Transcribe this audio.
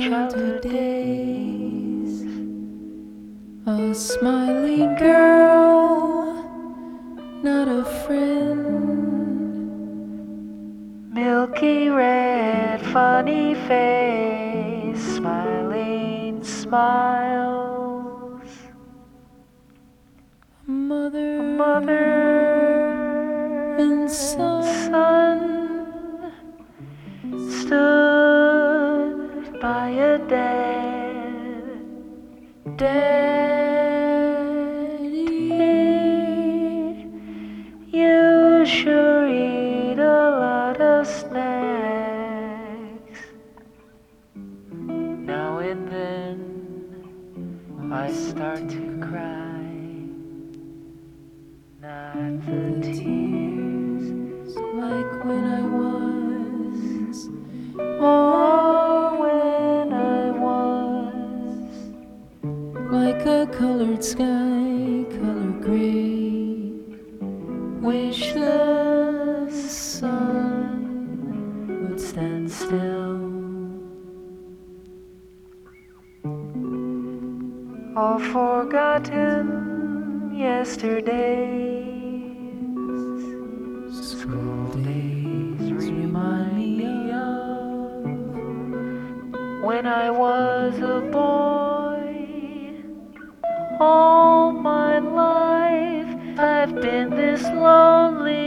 childhood days. A smiling girl, not a friend. Milky red, funny face, smiling smiles. A mother And son stood by a daddy. You sure eat a lot of snacks. Now and then I start to cry. Not the tears like when I was, or when I was. like a colored sky, color gray. Wish the sun would stand still. All forgotten yesterdays. School days remind me of when I was a boy. All my life I've been this lonely.